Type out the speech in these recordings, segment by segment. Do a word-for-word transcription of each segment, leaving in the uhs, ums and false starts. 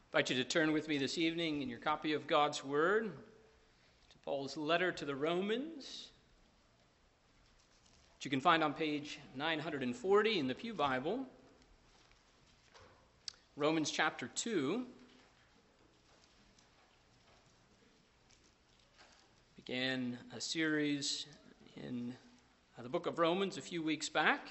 I invite you to turn with me this evening in your copy of God's Word to Paul's letter to the Romans, which you can find on page nine forty in the Pew Bible. Romans chapter two. Began a series in the book of Romans a few weeks back.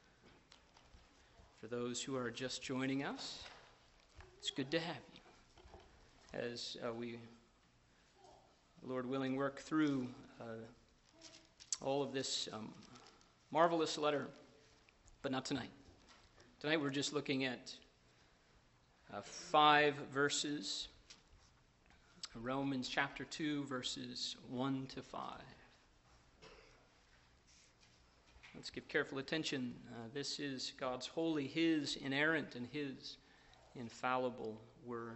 For those who are just joining us, it's good to have you as uh, we, Lord willing, work through uh, all of this um, marvelous letter, but not tonight. Tonight we're just looking at uh, five verses, Romans chapter two, verses one to five. Let's give careful attention. Uh, this is God's holy, His inerrant, and His infallible word.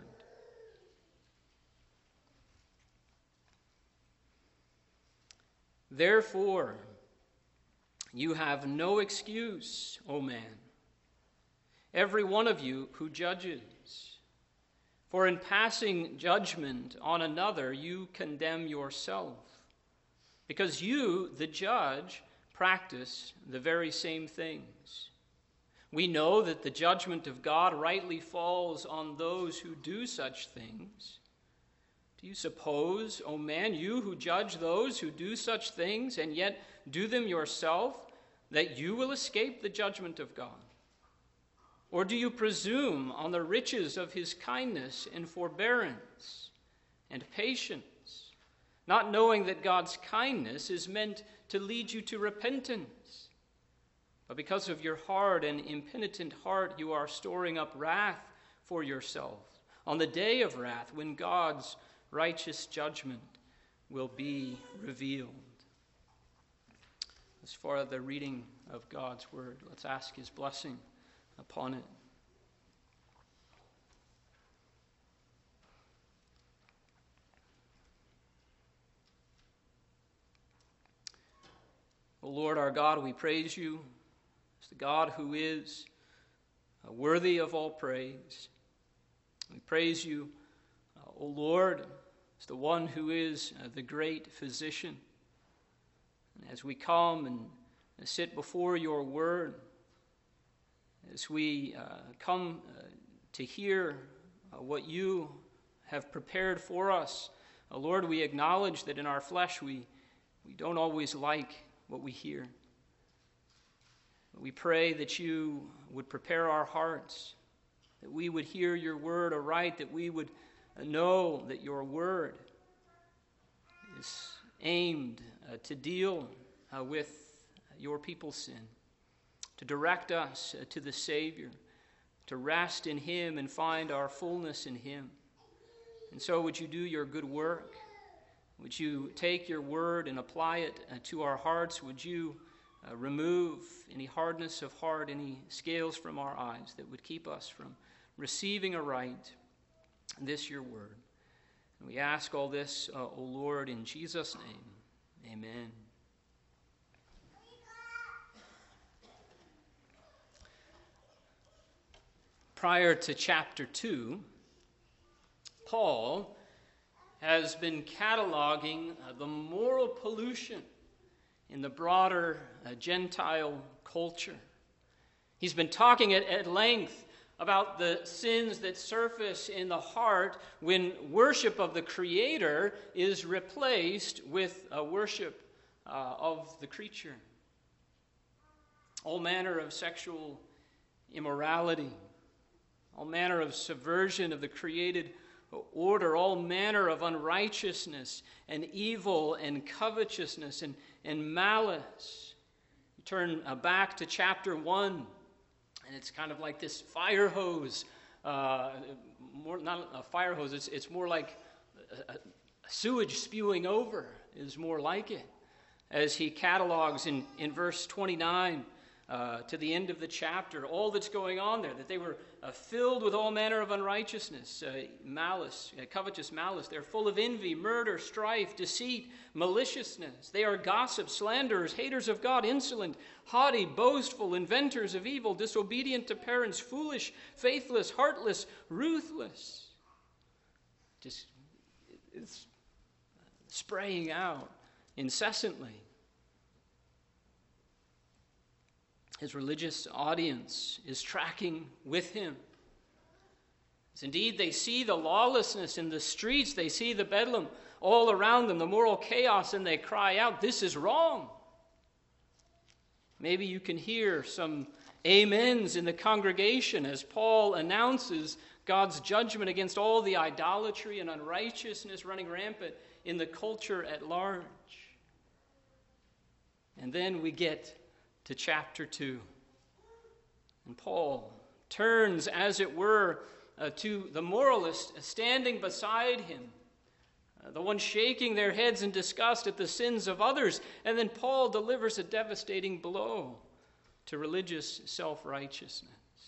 Therefore, you have no excuse, O man, every one of you who judges. For in passing judgment on another, you condemn yourself, because you, the judge, practice the very same things. We know that the judgment of God rightly falls on those who do such things. Do you suppose, O man, you who judge those who do such things and yet do them yourself, that you will escape the judgment of God? Or do you presume on the riches of his kindness and forbearance and patience, not knowing that God's kindness is meant to lead you to repentance? But because of your hard and impenitent heart, you are storing up wrath for yourself on the day of wrath, when God's righteous judgment will be revealed. As far as the reading of God's word, let's ask his blessing upon it. O Lord our God, we praise you as the God who is uh, worthy of all praise. We praise you, uh, O Lord, as the one who is uh, the great physician. And as we come and uh, sit before your word, as we uh, come uh, to hear uh, what you have prepared for us, uh, Lord, we acknowledge that in our flesh we, we don't always like what we hear. We pray that you would prepare our hearts, that we would hear your word aright, that we would know that your word is aimed uh, to deal uh, with your people's sin, to direct us uh, to the Savior, to rest in him and find our fullness in him. And so would you do your good work? Would you take your word and apply it uh, to our hearts? Would you uh, remove any hardness of heart, any scales from our eyes that would keep us from receiving aright this your word? And we ask all this, uh, O Lord, in Jesus' name. Amen. Prior to chapter two, Paul has been cataloging uh, the moral pollution in the broader uh, Gentile culture. He's been talking at, at length about the sins that surface in the heart when worship of the Creator is replaced with a worship uh, of the creature. All manner of sexual immorality, all manner of subversion of the created order, all manner of unrighteousness and evil and covetousness and, and malice. You turn uh, back to chapter one, and it's kind of like this fire hose. Uh, more, not a fire hose, it's, it's more like a, a sewage spewing over is more like it. As he catalogs in, in verse twenty-nine, Uh, to the end of the chapter, all that's going on there, that they were uh, filled with all manner of unrighteousness, uh, malice, uh, covetous malice. They're full of envy, murder, strife, deceit, maliciousness. They are gossips, slanderers, haters of God, insolent, haughty, boastful, inventors of evil, disobedient to parents, foolish, faithless, heartless, ruthless. just is spraying out incessantly. His religious audience is tracking with him. As indeed, they see the lawlessness in the streets, they see the bedlam all around them, the moral chaos, and they cry out, "This is wrong." Maybe you can hear some amens in the congregation as Paul announces God's judgment against all the idolatry and unrighteousness running rampant in the culture at large. And then we get to chapter two. And Paul turns, as it were, uh, to the moralist standing beside him, uh, the one shaking their heads in disgust at the sins of others. And then Paul delivers a devastating blow to religious self-righteousness.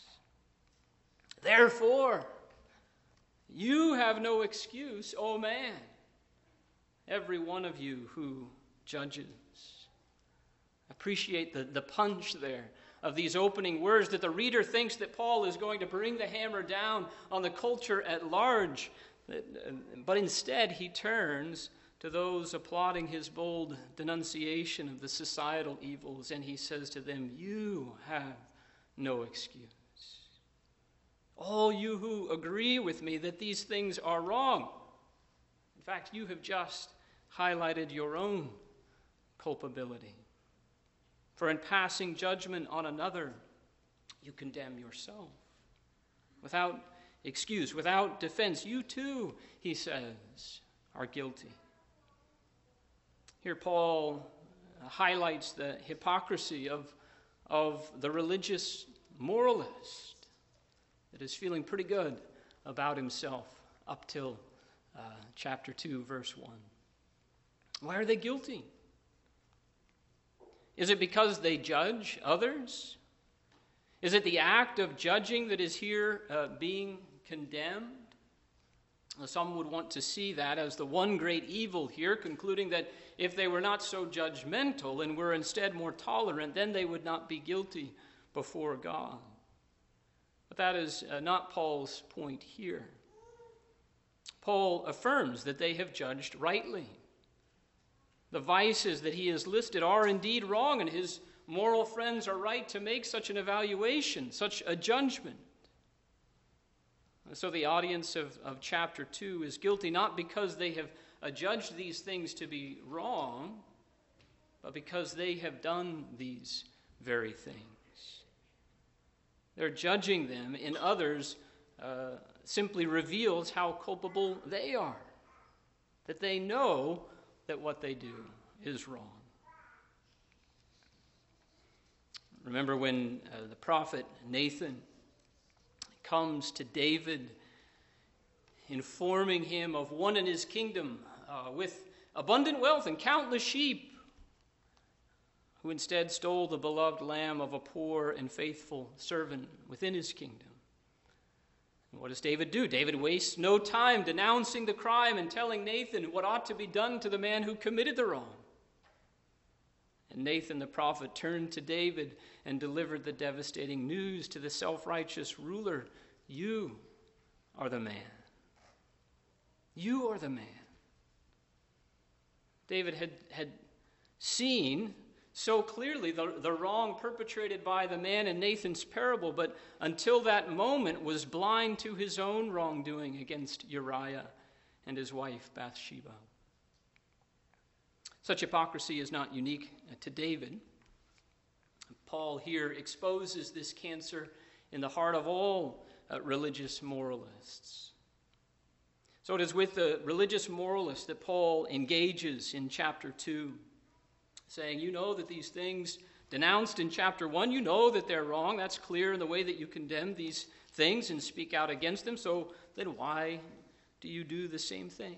Therefore, you have no excuse, O man, every one of you who judges. Appreciate the, the punch there of these opening words, that the reader thinks that Paul is going to bring the hammer down on the culture at large. But instead, he turns to those applauding his bold denunciation of the societal evils, and he says to them, you have no excuse. All you who agree with me that these things are wrong, in fact, you have just highlighted your own culpability. For in passing judgment on another, you condemn yourself. Without excuse, without defense, you too, he says, are guilty. Here Paul highlights the hypocrisy of, of the religious moralist that is feeling pretty good about himself up till uh, chapter two, verse one. Why are they guilty? Is it because they judge others? Is it the act of judging that is here uh, being condemned? Some would want to see that as the one great evil here, concluding that if they were not so judgmental and were instead more tolerant, then they would not be guilty before God. But that is uh, not Paul's point here. Paul affirms that they have judged rightly. The vices that he has listed are indeed wrong, and his moral friends are right to make such an evaluation, such a judgment. And so the audience of, of chapter two is guilty not because they have adjudged these things to be wrong, but because they have done these very things. Their judging them in others uh, simply reveals how culpable they are, that they know that what they do is wrong. Remember when uh, the prophet Nathan comes to David, informing him of one in his kingdom uh, with abundant wealth and countless sheep, who instead stole the beloved lamb of a poor and faithful servant within his kingdom. And what does David do? David wastes no time denouncing the crime and telling Nathan what ought to be done to the man who committed the wrong. And Nathan the prophet turned to David and delivered the devastating news to the self-righteous ruler. You are the man. You are the man. David had, had seen so clearly the, the wrong perpetrated by the man in Nathan's parable, but until that moment was blind to his own wrongdoing against Uriah and his wife Bathsheba. Such hypocrisy is not unique to David. Paul here exposes this cancer in the heart of all uh, religious moralists. So it is with the religious moralist that Paul engages in chapter two, saying, you know that these things denounced in chapter one, you know that they're wrong. That's clear in the way that you condemn these things and speak out against them. So then why do you do the same things?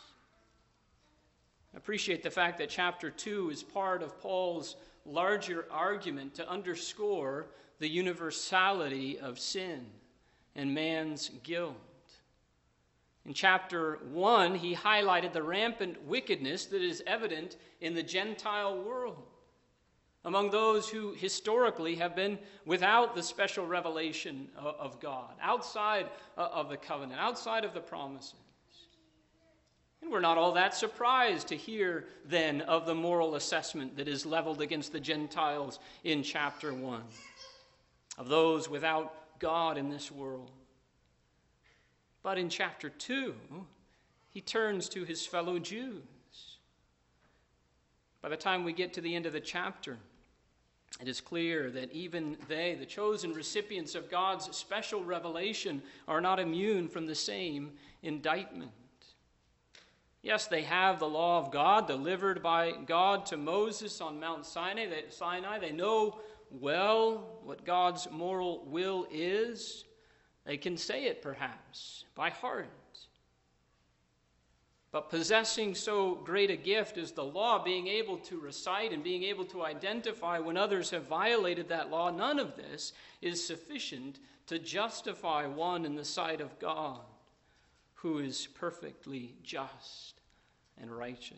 I appreciate the fact that chapter two is part of Paul's larger argument to underscore the universality of sin and man's guilt. In chapter one, he highlighted the rampant wickedness that is evident in the Gentile world, among those who historically have been without the special revelation of God, outside of the covenant, outside of the promises. And we're not all that surprised to hear then of the moral assessment that is leveled against the Gentiles in chapter one, of those without God in this world. But in chapter two, he turns to his fellow Jews. By the time we get to the end of the chapter, it is clear that even they, the chosen recipients of God's special revelation, are not immune from the same indictment. Yes, they have the law of God delivered by God to Moses on Mount Sinai. They, Sinai. They know well what God's moral will is. They can say it perhaps by heart. But possessing so great a gift as the law, being able to recite and being able to identify when others have violated that law, none of this is sufficient to justify one in the sight of God, who is perfectly just and righteous.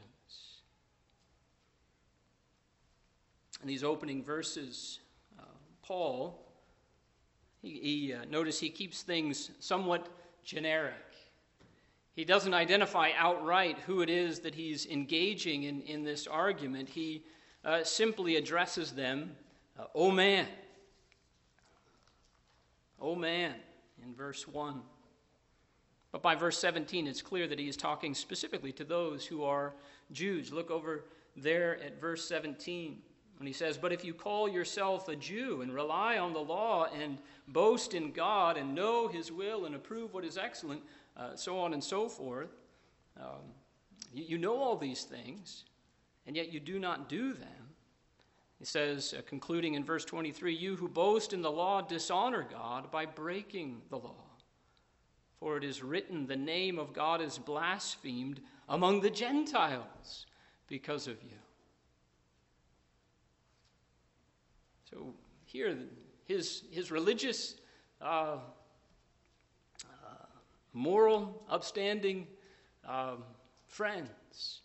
In these opening verses, uh, Paul, he, he uh, notice he keeps things somewhat generic. He doesn't identify outright who it is that he's engaging in, in this argument. He uh, simply addresses them, uh, "O man, O man," in verse one. But by verse seventeen, it's clear that he is talking specifically to those who are Jews. Look over there at verse seventeen when he says, "But if you call yourself a Jew and rely on the law and boast in God and know his will and approve what is excellent," Uh, so on and so forth. Um, you, you know all these things, and yet you do not do them. He says, uh, concluding in verse twenty-three, "You who boast in the law dishonor God by breaking the law. For it is written, the name of God is blasphemed among the Gentiles because of you." So here, his, his religious uh, moral, upstanding um, friends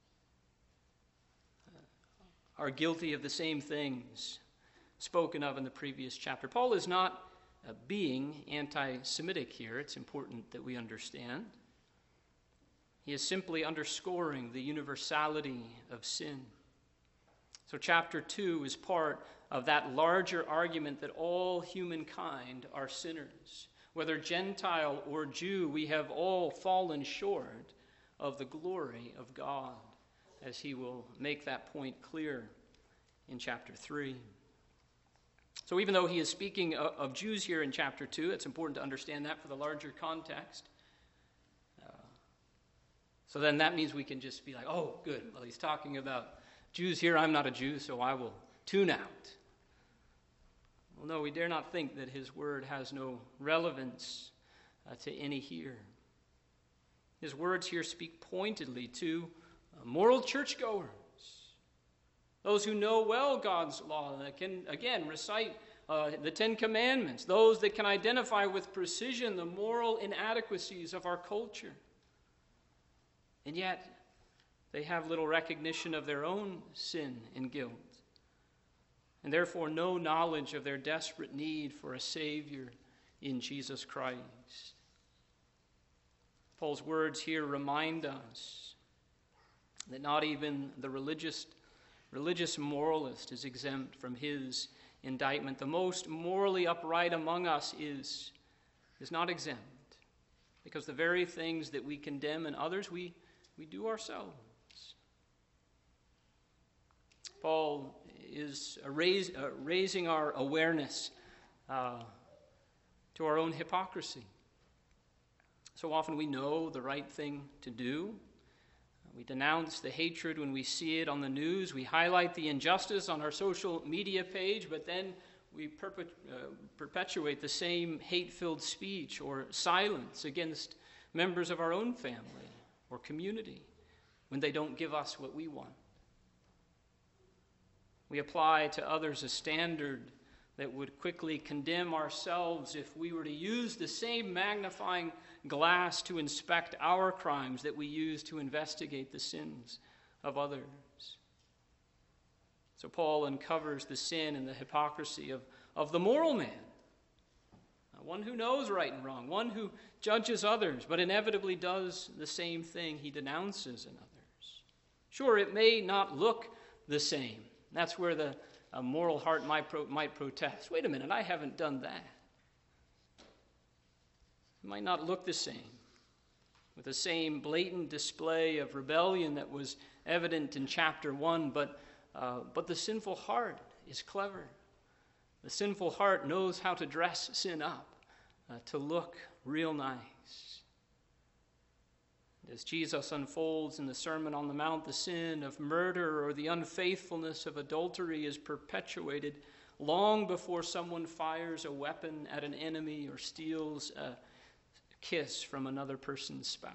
uh, are guilty of the same things spoken of in the previous chapter. Paul is not uh, being anti-Semitic here. It's important that we understand. He is simply underscoring the universality of sin. So chapter two is part of that larger argument that all humankind are sinners. Whether Gentile or Jew, we have all fallen short of the glory of God, as he will make that point clear in chapter three. So even though he is speaking of Jews here in chapter two, it's important to understand that for the larger context. Uh, so then that means we can just be like, oh, good, well, he's talking about Jews here. I'm not a Jew, so I will tune out. Well, no, we dare not think that his word has no relevance uh, to any here. His words here speak pointedly to uh, moral churchgoers, those who know well God's law, that can, again, recite uh, the Ten Commandments, those that can identify with precision the moral inadequacies of our culture. And yet, they have little recognition of their own sin and guilt, and therefore no knowledge of their desperate need for a Savior in Jesus Christ. Paul's words here remind us that not even the religious, religious moralist is exempt from his indictment. The most morally upright among us is, is not exempt, because the very things that we condemn in others, we, we do ourselves. Paul is raise, uh, raising our awareness uh, to our own hypocrisy. So often we know the right thing to do. We denounce the hatred when we see it on the news. We highlight the injustice on our social media page, but then we perpet- uh, perpetuate the same hate-filled speech or silence against members of our own family or community when they don't give us what we want. We apply to others a standard that would quickly condemn ourselves if we were to use the same magnifying glass to inspect our crimes that we use to investigate the sins of others. So Paul uncovers the sin and the hypocrisy of, of the moral man, one who knows right and wrong, one who judges others, but inevitably does the same thing he denounces in others. Sure, it may not look the same. That's where the uh, moral heart might, pro- might protest. Wait a minute, I haven't done that. It might not look the same, with the same blatant display of rebellion that was evident in chapter one, but, uh, but the sinful heart is clever. The sinful heart knows how to dress sin up, uh, to look real nice. As Jesus unfolds in the Sermon on the Mount, the sin of murder or the unfaithfulness of adultery is perpetuated long before someone fires a weapon at an enemy or steals a kiss from another person's spouse.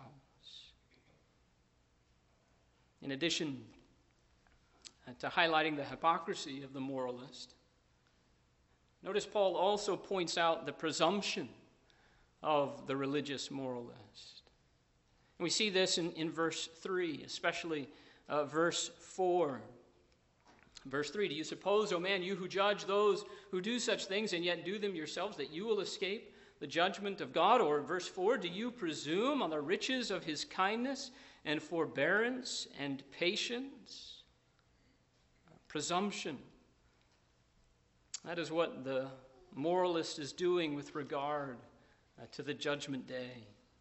In addition uh, to highlighting the hypocrisy of the moralist, notice Paul also points out the presumption of the religious moralist. And we see this in, in verse three, especially uh, verse four. Verse three, do you suppose, O man, you who judge those who do such things and yet do them yourselves, that you will escape the judgment of God? Or verse four, do you presume on the riches of his kindness and forbearance and patience? Presumption. That is what the moralist is doing with regard uh, to the judgment day.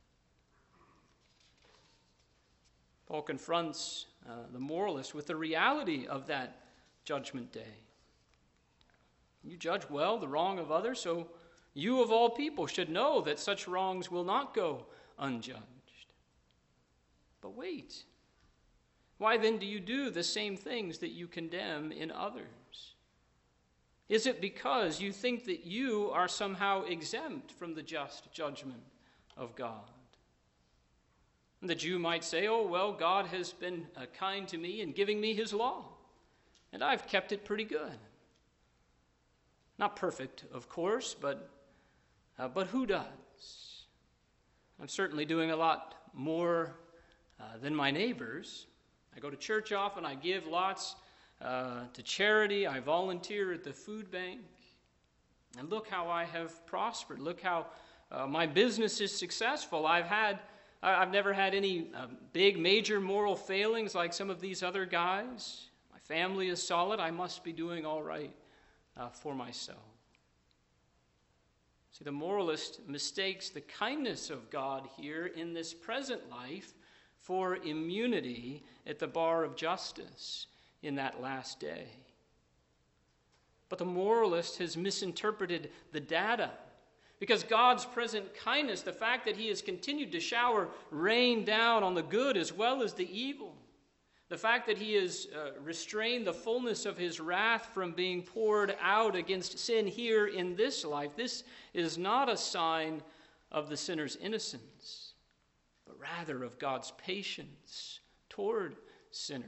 Paul confronts uh, the moralist with the reality of that judgment day. You judge well the wrong of others, so you of all people should know that such wrongs will not go unjudged. But wait, why then do you do the same things that you condemn in others? Is it because you think that you are somehow exempt from the just judgment of God? And the Jew might say, oh, well, God has been uh, kind to me in giving me his law, and I've kept it pretty good. Not perfect, of course, but uh, but who does? I'm certainly doing a lot more uh, than my neighbors. I go to church often, I give lots uh, to charity, I volunteer at the food bank, and look how I have prospered. Look how uh, my business is successful. I've had I've never had any uh, big, major moral failings like some of these other guys. My family is solid. I must be doing all right uh, for myself. See, the moralist mistakes the kindness of God here in this present life for immunity at the bar of justice in that last day. But the moralist has misinterpreted the data. Because God's present kindness, the fact that he has continued to shower rain down on the good as well as the evil, the fact that he has uh, restrained the fullness of his wrath from being poured out against sin here in this life, this is not a sign of the sinner's innocence, but rather of God's patience toward sinners.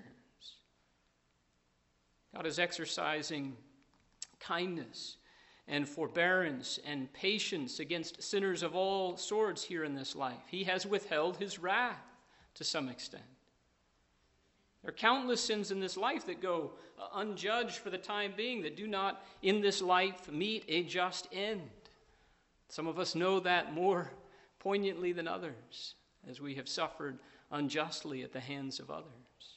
God is exercising kindness and forbearance and patience against sinners of all sorts here in this life. He has withheld his wrath to some extent. There are countless sins in this life that go unjudged for the time being, that do not in this life meet a just end. Some of us know that more poignantly than others, as we have suffered unjustly at the hands of others.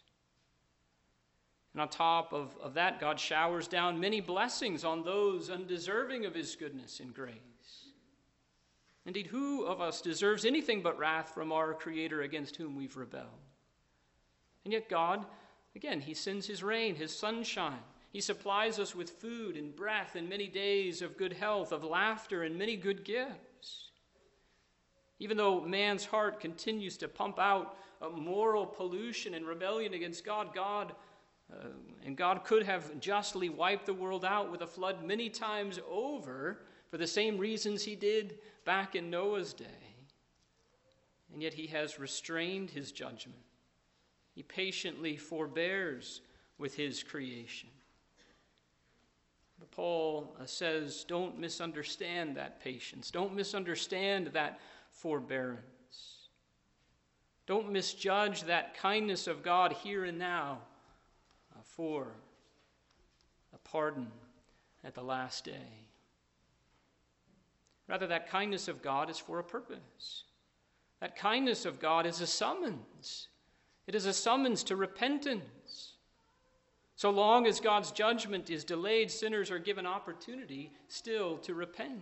And on top of, of that, God showers down many blessings on those undeserving of his goodness and grace. Indeed, who of us deserves anything but wrath from our Creator against whom we've rebelled? And yet God, again, he sends his rain, his sunshine. He supplies us with food and breath and many days of good health, of laughter and many good gifts. Even though man's heart continues to pump out a moral pollution and rebellion against God, God Uh, and God could have justly wiped the world out with a flood many times over for the same reasons he did back in Noah's day. And yet he has restrained his judgment. He patiently forbears with his creation. But Paul uh, says, don't misunderstand that patience. Don't misunderstand that forbearance. Don't misjudge that kindness of God here and now for a pardon at the last day. Rather, that kindness of God is for a purpose. That kindness of God is a summons. It is a summons to repentance. So long as God's judgment is delayed, sinners are given opportunity still to repent.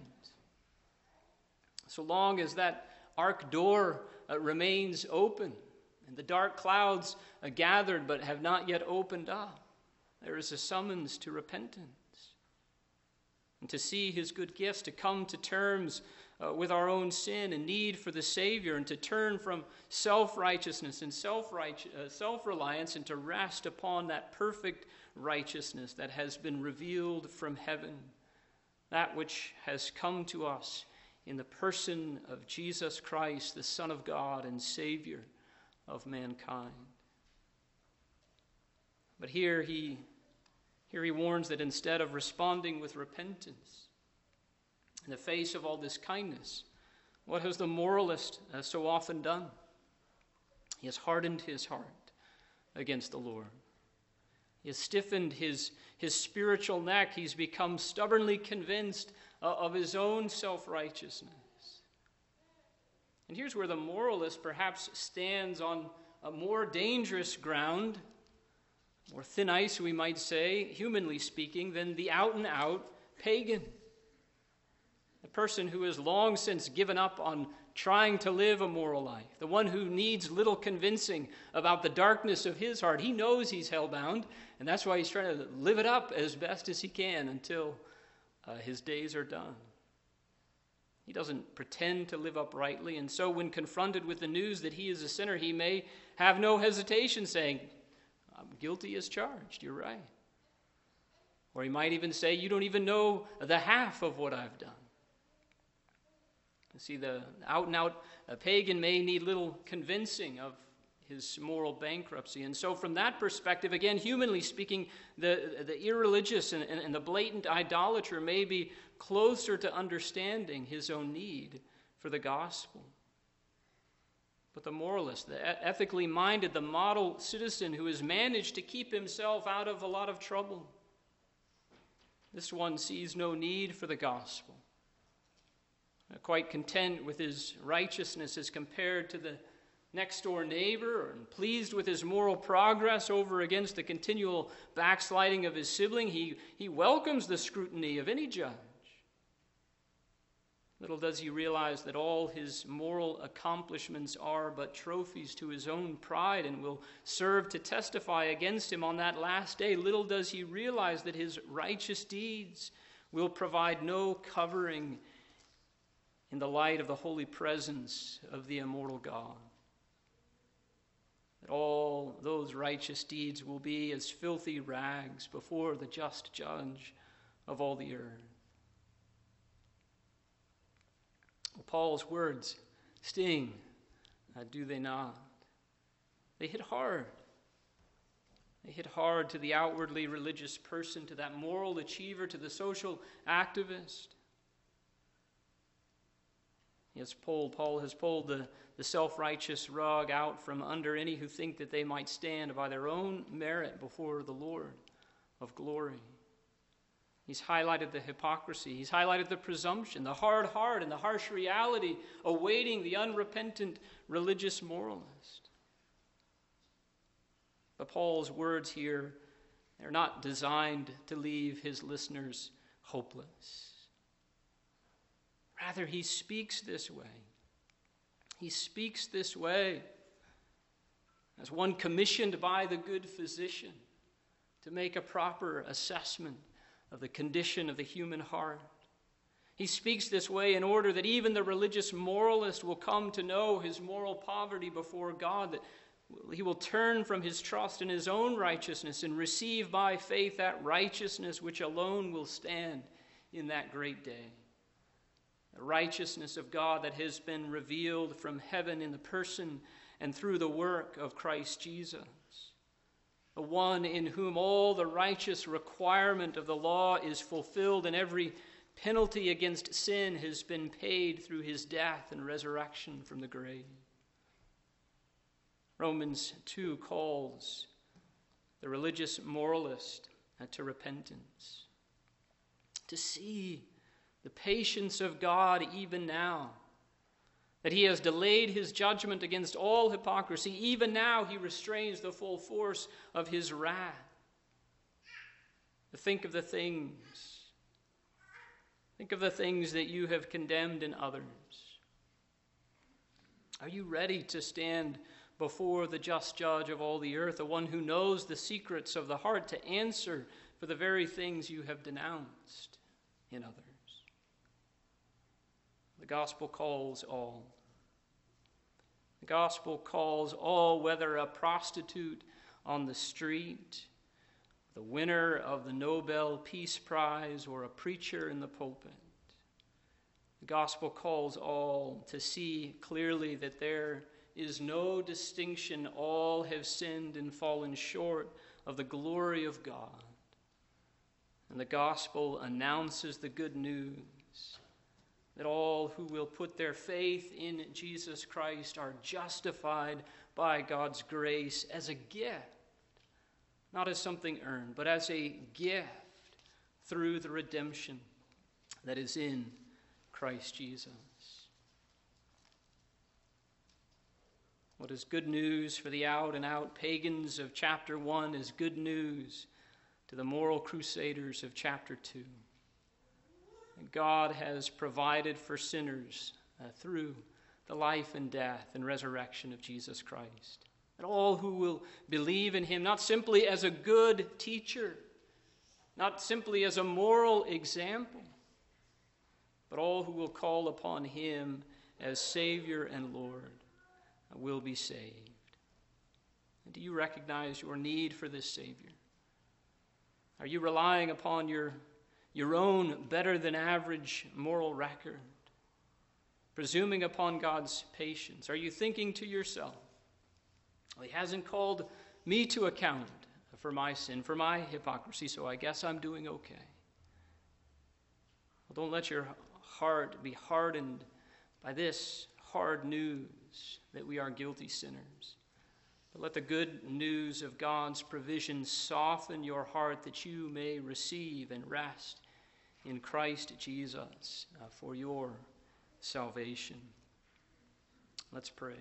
So long as that ark door uh, remains open and the dark clouds uh, gathered but have not yet opened up, there is a summons to repentance and to see his good gifts, to come to terms uh, with our own sin and need for the Savior, and to turn from self-righteousness and self-right- uh, self-reliance and to rest upon that perfect righteousness that has been revealed from heaven, that which has come to us in the person of Jesus Christ, the Son of God and Savior of mankind. But here he, here he warns that instead of responding with repentance in the face of all this kindness, what has the moralist uh, so often done? He has hardened his heart against the Lord. He has stiffened his, his spiritual neck. He's become stubbornly convinced uh, of his own self-righteousness. And here's where the moralist perhaps stands on a more dangerous ground, more thin ice, we might say, humanly speaking, than the out-and-out pagan. The person who has long since given up on trying to live a moral life, the one who needs little convincing about the darkness of his heart. He knows he's hell-bound, and that's why he's trying to live it up as best as he can until uh, his days are done. He doesn't pretend to live uprightly, and so when confronted with the news that he is a sinner, he may have no hesitation saying, "I'm guilty as charged, you're right." Or he might even say, "You don't even know the half of what I've done." You see, the out-and-out pagan may need little convincing of his moral bankruptcy. And so from that perspective, again, humanly speaking, the, the irreligious and, and, and the blatant idolater may be closer to understanding his own need for the gospel. But the moralist, the ethically minded, the model citizen who has managed to keep himself out of a lot of trouble, this one sees no need for the gospel. Quite content with his righteousness as compared to the next-door neighbor, and pleased with his moral progress over against the continual backsliding of his sibling, he, he welcomes the scrutiny of any judge. Little does he realize that all his moral accomplishments are but trophies to his own pride and will serve to testify against him on that last day. Little does he realize that his righteous deeds will provide no covering in the light of the holy presence of the immortal God. That all those righteous deeds will be as filthy rags before the just judge of all the earth. Well, Paul's words sting, uh, do they not? They hit hard. They hit hard to the outwardly religious person, to that moral achiever, to the social activist. He has pulled, Paul has pulled the, the self-righteous rug out from under any who think that they might stand by their own merit before the Lord of glory. He's highlighted the hypocrisy. He's highlighted the presumption, the hard heart, and the harsh reality awaiting the unrepentant religious moralist. But Paul's words here, they're not designed to leave his listeners hopeless. Rather, he speaks this way. He speaks this way as one commissioned by the good physician to make a proper assessment of the condition of the human heart. He speaks this way in order that even the religious moralist will come to know his moral poverty before God, that he will turn from his trust in his own righteousness and receive by faith that righteousness which alone will stand in that great day. The righteousness of God that has been revealed from heaven in the person and through the work of Christ Jesus, the one in whom all the righteous requirement of the law is fulfilled and every penalty against sin has been paid through his death and resurrection from the grave. Romans two calls the religious moralist to repentance, to see the patience of God even now, that he has delayed his judgment against all hypocrisy. Even now he restrains the full force of his wrath. Think of the things, think of the things that you have condemned in others. Are you ready to stand before the just judge of all the earth, the one who knows the secrets of the heart, to answer for the very things you have denounced in others? The gospel calls all. The gospel calls all, whether a prostitute on the street, the winner of the Nobel Peace Prize, or a preacher in the pulpit. The gospel calls all to see clearly that there is no distinction. All have sinned and fallen short of the glory of God. And the gospel announces the good news that all who will put their faith in Jesus Christ are justified by God's grace as a gift, not as something earned, but as a gift through the redemption that is in Christ Jesus. What is good news for the out-and-out pagans of chapter one is good news to the moral crusaders of chapter two. And God has provided for sinners uh, through the life and death and resurrection of Jesus Christ. And all who will believe in him, not simply as a good teacher, not simply as a moral example, but all who will call upon him as Savior and Lord uh, will be saved. And do you recognize your need for this Savior? Are you relying upon your your own better-than-average moral record, presuming upon God's patience? Are you thinking to yourself, well, he hasn't called me to account for my sin, for my hypocrisy, so I guess I'm doing okay? Well, don't let your heart be hardened by this hard news that we are guilty sinners. But let the good news of God's provision soften your heart, that you may receive and rest in Christ Jesus uh, for your salvation. Let's pray.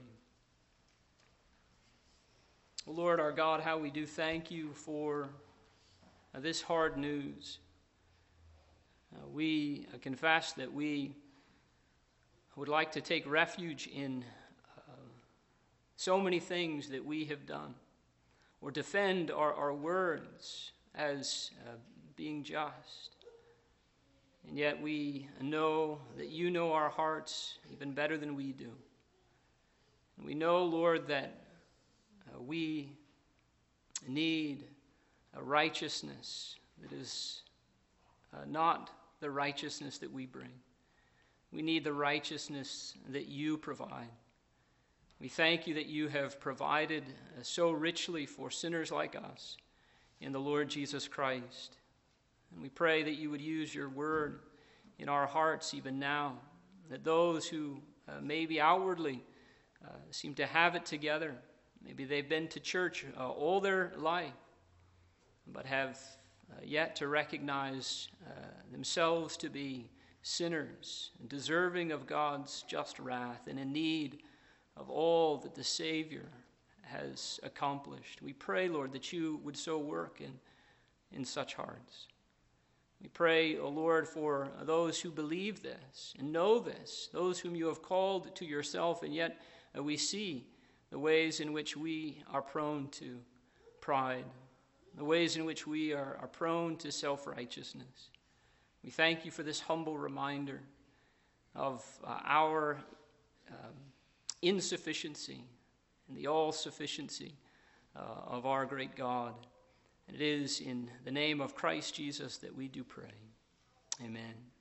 Lord our God, how we do thank you for uh, this hard news. Uh, we uh, confess that we would like to take refuge in uh, so many things that we have done, or defend our, our words as uh, being just. And yet we know that you know our hearts even better than we do. And we know, Lord, that uh, we need a righteousness that is uh, not the righteousness that we bring. We need the righteousness that you provide. We thank you that you have provided uh, so richly for sinners like us in the Lord Jesus Christ. And we pray that you would use your word in our hearts even now, that those who uh, maybe outwardly uh, seem to have it together, maybe they've been to church uh, all their life, but have uh, yet to recognize uh, themselves to be sinners, deserving of God's just wrath, and in need of all that the Savior has accomplished. We pray, Lord, that you would so work in, in such hearts. We pray, O Lord, for those who believe this and know this, those whom you have called to yourself, and yet uh, we see the ways in which we are prone to pride, the ways in which we are, are prone to self-righteousness. We thank you for this humble reminder of uh, our um, insufficiency and the all-sufficiency uh, of our great God. And it is in the name of Christ Jesus that we do pray. Amen.